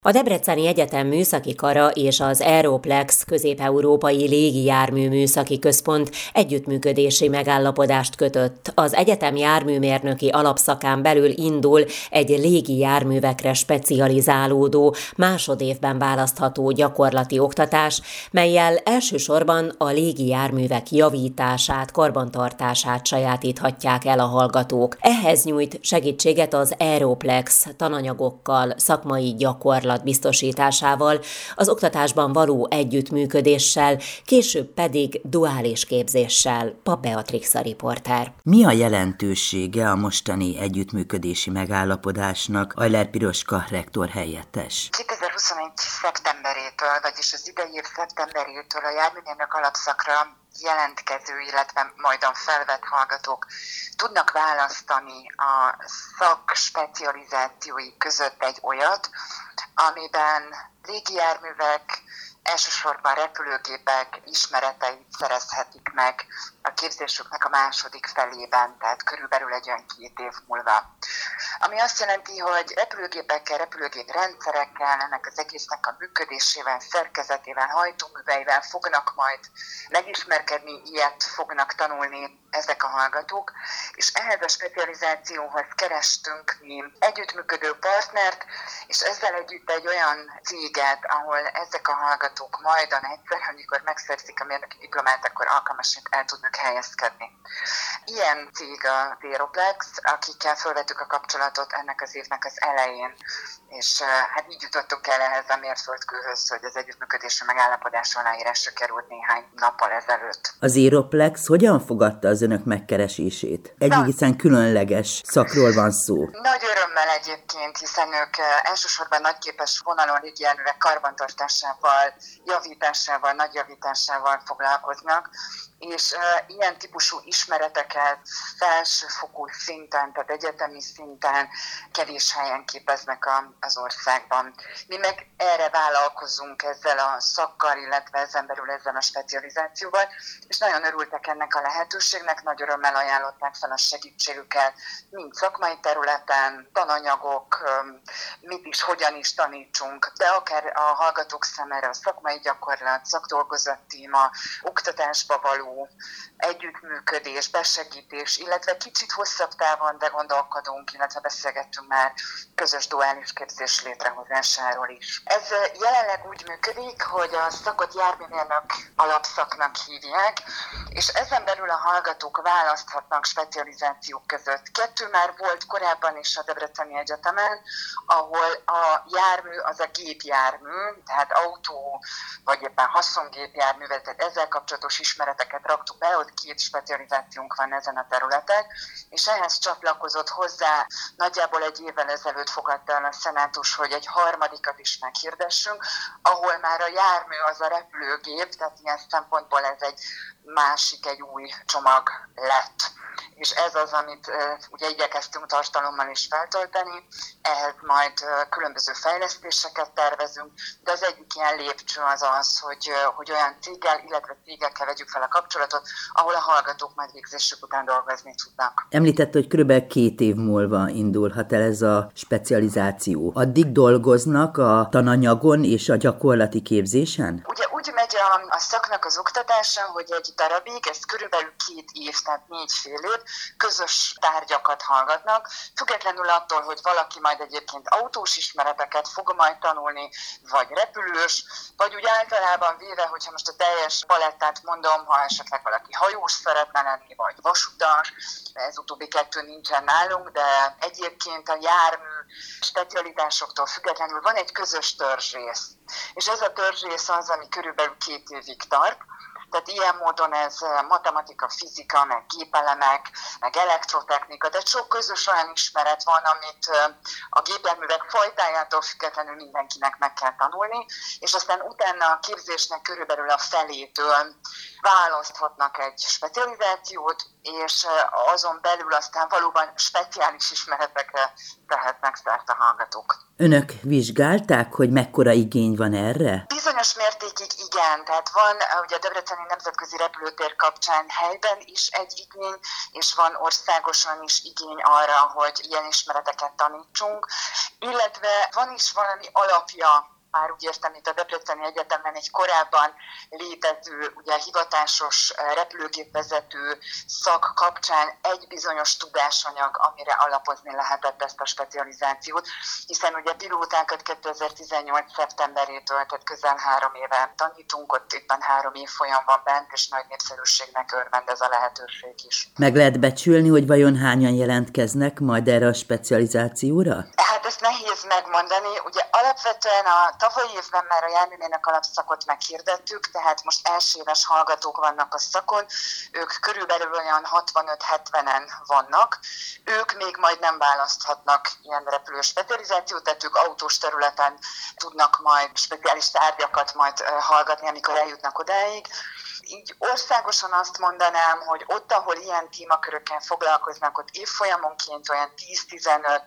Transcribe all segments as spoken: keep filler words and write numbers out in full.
A Debreceni Egyetem Műszaki Kara és az Aeroplex Közép-Európai Légijármű Műszaki Központ együttműködési megállapodást kötött. Az egyetem járműmérnöki alapszakán belül indul egy légijárművekre specializálódó, másodévben választható gyakorlati oktatás, mellyel elsősorban a légijárművek javítását, karbantartását sajátíthatják el a hallgatók. Ehhez nyújt segítséget az Aeroplex tananyagokkal, szakmai gyakorlat biztosításával, az oktatásban való együttműködéssel, később pedig duális képzéssel. Pap Beatrix a riporter. Mi a jelentősége a mostani együttműködési megállapodásnak, Ajler Piroska rektor helyettes? kétezer-huszonegy szeptemberétől, vagyis az idei év szeptemberétől a járműmérnök alapszakra jelentkező, illetve majdan felvett hallgatók tudnak választani a szakspecializációi között egy olyat, amiben légijárművek, elsősorban repülőgépek ismereteit szerezhetik meg a képzésüknek a második felében, tehát körülbelül egy olyan két év múlva. Ami azt jelenti, hogy repülőgépekkel, repülőgép rendszerekkel, ennek az egésznek a működésével, szerkezetével, hajtóműveivel fognak majd megismerkedni, ilyet fognak tanulni ezek a hallgatók, és ehhez a specializációhoz kerestünk mi együttműködő partnert, és ezzel együtt egy olyan céget, ahol ezek a hallgatók majdan egyszer, amikor megszerzik a mérnöki diplomát, akkor alkalmasint el tudnak helyezkedni. Ilyen cég a Aeroplex, akikkel felvettük a kapcsolatot ennek az évnek az elején, és hát így jutottunk el ehhez a mérföldkőhöz, hogy az együttműködési megállapodás aláírásra került néhány nappal ezelőtt. Az Aeroplex hogyan fogadta az önök megkeresését? Egy egészen különleges szakról van szó. Nagy örömmel egyébként, hiszen ők elsősorban nagyképes vonalon légijárművek karbantartásával, javításával, nagy javításával foglalkoznak, és uh, ilyen típusú ismereteket felsőfokú szinten, tehát egyetemi szinten kevés helyen képeznek a, az országban. Mi meg erre vállalkozunk ezzel a szakkal, illetve ezen belül ezzel a specializációval, és nagyon örültek ennek a lehetőségnek, nagy örömmel ajánlották fel a segítségüket, mind szakmai területen, tananyagok, mit is, hogyan is tanítsunk, de akár a hallgatók számára a szakmai gyakorlat, szakdolgozattéma, oktatásba való együttműködés, besegítés, illetve kicsit hosszabb távon, de gondolkodunk, illetve beszélgettünk már közös duális képzés létrehozásáról is. Ez jelenleg úgy működik, hogy a szakot járműmérnök alapszaknak hívják, és ezen belül a hallgatók választhatnak specializációk között. Kettő már volt korábban is a Debreceni Egyetemen, ahol a jármű az a gépjármű, tehát autó vagy éppen haszongépjárművet, tehát ezzel kapcsolatos ismereteket raktuk be, ott két specializációnk van ezen a területen, és ehhez csatlakozott hozzá, nagyjából egy évvel ezelőtt fogadta el a szenátus, hogy egy harmadikat is meghirdessünk, ahol már a jármű az a repülőgép, tehát ilyen szempontból ez egy másik, egy új csomag lett. És ez az, amit uh, ugye igyekeztünk tartalommal is feltölteni, ehhez majd uh, különböző fejlesztéseket tervezünk, de az egyik ilyen lépcső az az, hogy, uh, hogy olyan céggel, illetve cégekkel vegyük fel a kapcsolatot, ahol a hallgatók majd végzésük után dolgozni tudnak. Említette, hogy körülbelül két év múlva indulhat el ez a specializáció. Addig dolgoznak a tananyagon és a gyakorlati képzésen? Ugye úgy megy a, a szaknak az oktatása, hogy egy darabig, ez körülbelül két év, tehát négy fél év, közös tárgyakat hallgatnak, függetlenül attól, hogy valaki majd egyébként autós ismereteket fog majd tanulni, vagy repülős, vagy úgy általában véve, hogyha most a teljes palettát mondom, ha esetleg valaki hajós szeretne lenni, vagy vasutas, ez utóbbi kettő nincsen nálunk, de egyébként a jármű specialitásoktól függetlenül van egy közös törzsrész. És ez a törzsrész az, ami körülbelül két évig tart. Tehát ilyen módon ez matematika, fizika, meg gépelemek, meg elektrotechnika, tehát sok közös olyan ismeret van, amit a gépjárművek fajtájától függetlenül mindenkinek meg kell tanulni, és aztán utána a képzésnek körülbelül a felétől választhatnak egy specializációt, és azon belül aztán valóban speciális ismeretekre tehetnek szert a hallgatók. Önök vizsgálták, hogy mekkora igény van erre? Bizonyos mértékig igen, tehát van ugye a Debreceni Nemzetközi Repülőtér kapcsán helyben is egy igény, és van országosan is igény arra, hogy ilyen ismereteket tanítsunk, illetve van is valami alapja, már úgy értem, itt a Debreceni Egyetemen egy korábban létező, ugye hivatásos repülőgépvezető szak kapcsán egy bizonyos tudásanyag, amire alapozni lehetett ezt a specializációt, hiszen ugye pilótákat kétezer-tizennyolc szeptemberétől, tehát közel három éve tanítunk, ott éppen három évfolyam van bent, és nagy népszerűségnek örvend ez a lehetőség is. Meg lehet becsülni, hogy vajon hányan jelentkeznek majd erre a specializációra? Hát ezt nehéz megmondani, ugye alapvetően a tavalyi évben már a járműmérnök alapszakot meghirdettük, tehát most elsőéves hallgatók vannak a szakon, ők körülbelül olyan hatvanöt-hetvenen vannak, ők még majd nem választhatnak ilyen repülő specializációt, tehát ők autós területen tudnak majd speciális tárgyakat majd hallgatni, amikor eljutnak odáig. Így országosan azt mondanám, hogy ott, ahol ilyen témakörökkel foglalkoznak, ott évfolyamonként olyan tíz-tizenöt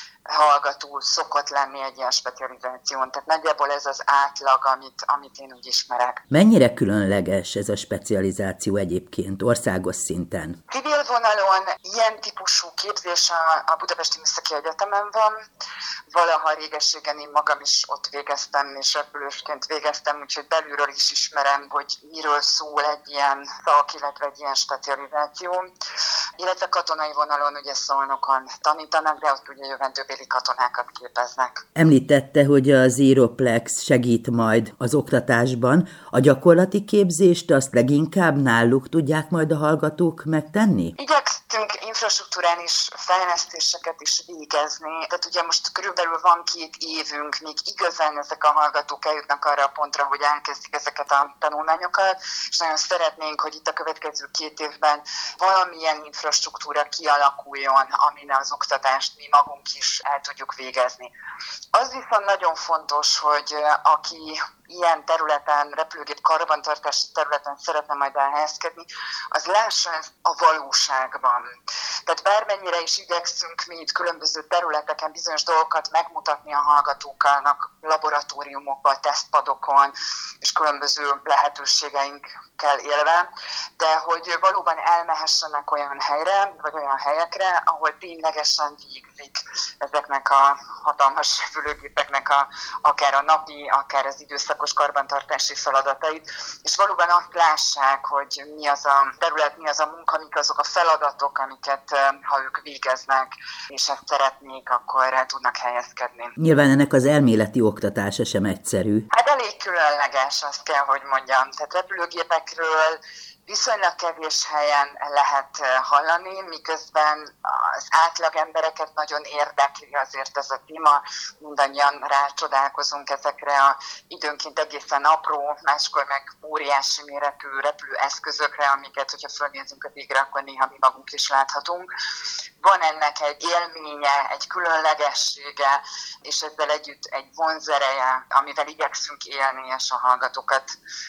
hallgató szokott lenni egy ilyen specializáción. Tehát nagyjából ez az átlag, amit, amit én úgy ismerek. Mennyire különleges ez a specializáció egyébként országos szinten? Civil vonalon ilyen típusú képzés a, a Budapesti Műszaki Egyetemen van. Valaha régességen én magam is ott végeztem, és repülősként végeztem, úgyhogy belülről is ismerem, hogy miről szól egy ilyen szak, illetve egy ilyen specializáció. Illetve katonai vonalon ugye Szolnokon tanítanak, de ott ugye jövendőbéli katonákat képeznek. Említette, hogy az Aeroplex segít majd az oktatásban. A gyakorlati képzést azt leginkább náluk tudják majd a hallgatók megtenni? Igyekszünk infrastruktúrális fejlesztéseket is végezni. Tehát ugye most körülbelül van két évünk, míg igazán ezek a hallgatók eljutnak arra a pontra, hogy elkezdik ezeket a tanulmányokat, és nagyon szeretnénk, hogy itt a következő két évben valamilyen infrastruktúra kialakuljon, amin az oktatást mi magunk is el tudjuk végezni. Az viszont nagyon fontos, hogy aki ilyen területen, repülőgép karbantartási területen szeretne majd elhelyezkedni, az lássa ezt a valóságban. Tehát bármennyire is igyekszünk mi itt különböző területeken bizonyos dolgokat megmutatni a hallgatóknak, laboratóriumokban, tesztpadokon és különböző lehetőségeinkkel élve, de hogy valóban elmehessenek olyan helyre, vagy olyan helyekre, ahol ténylegesen végzik ezeknek a hatalmas repülőgépeknek a, akár a napi, akár az időszakos karbantartási feladatait, és valóban azt lássák, hogy mi az a terület, mi az a munka, mik azok a feladatok, amiket ha ők végeznek, és ezt szeretnék, akkor el tudnak helyezkedni. Nyilván ennek az elméleti oktatása sem egyszerű. Hát elég különleges, azt kell, hogy mondjam. Tehát repülőgépekről viszonylag kevés helyen lehet hallani, miközben az átlag embereket nagyon érdekli azért ez a téma. Mindannyian rácsodálkozunk ezekre a időnként egészen apró, máskor meg óriási méretű repülőeszközökre, amiket, hogyha fölnézünk a végre, akkor néha mi magunk is láthatunk. Van ennek egy élménye, egy különlegessége, és ezzel együtt egy vonzereje, amivel igyekszünk élni, és a hallgatókat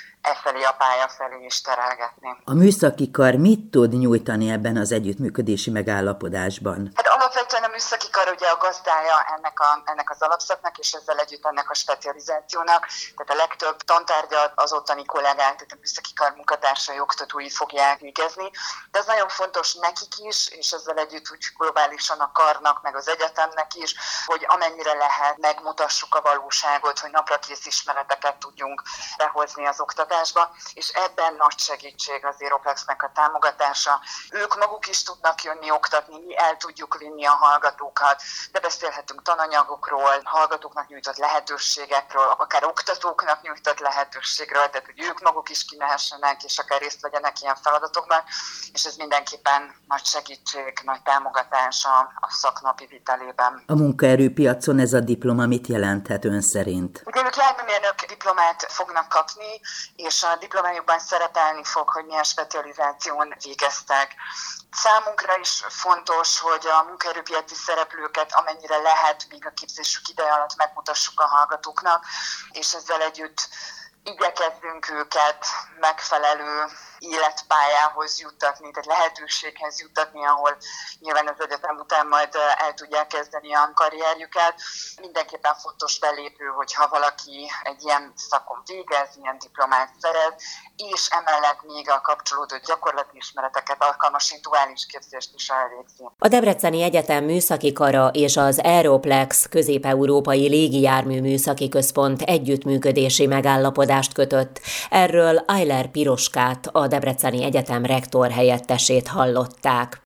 e felé a pálya felé is terelgetni. A műszaki kar mit tud nyújtani ebben az együttműködési megállapodásban? Hát alapvetően a műszaki kar ugye a gazdája ennek, a, ennek az alapszaknak, és ezzel együtt ennek a specializációnak. Tehát a legtöbb tantárgyat az ottani kollégák, tehát a műszaki kar munkatársai, oktatói fogják végezni. De ez nagyon fontos nekik is, és ezzel együtt úgy globálisan a karnak, meg az egyetemnek is, hogy amennyire lehet megmutassuk a valóságot, hogy naprakész ismereteket tudjunk behozni az oktatásba, és ebben nagy segítség az Aeroplexnek a támogatása. Ők maguk is tudnak jönni oktatni, mi el tudjuk vinni a hallgatókat, de beszélhetünk tananyagokról, hallgatóknak nyújtott lehetőségekről, akár oktatóknak nyújtott lehetőségről, tehát hogy ők maguk is kimehessenek, és akár részt vegyenek ilyen feladatokban, és ez mindenképpen nagy segítség, nagy támogatás a, a szaknapi vitelében. A munkaerőpiacon ez a diploma mit jelenthet ön szerint? Ugye ők járműmérnök diplomát fognak kapni, és a diplomájukban szerepelni fog, hogy milyen specializáción végeztek. Számunkra is fontos, hogy a munkaerőpiaci szereplőket amennyire lehet, még a képzésük ideje alatt megmutassuk a hallgatóknak, és ezzel együtt igyekezzünk őket megfelelő életpályához juttatni, tehát lehetőséghez juttatni, ahol nyilván az egyetem után majd el tudják kezdeni a karrierjüket. Mindenképpen fontos belépő, hogyha valaki egy ilyen szakon végez, ilyen diplomát szerez, és emellett még a kapcsolódó gyakorlati ismereteket alkalmas duális képzést is elvégzi. A Debreceni Egyetem Műszaki Kara és az Aeroplex Közép-Európai Légijármű Műszaki Központ együttműködési megállapodást kötött. Erről Eiler Piroskát, a Debreceni Egyetem rektor helyettesét hallották.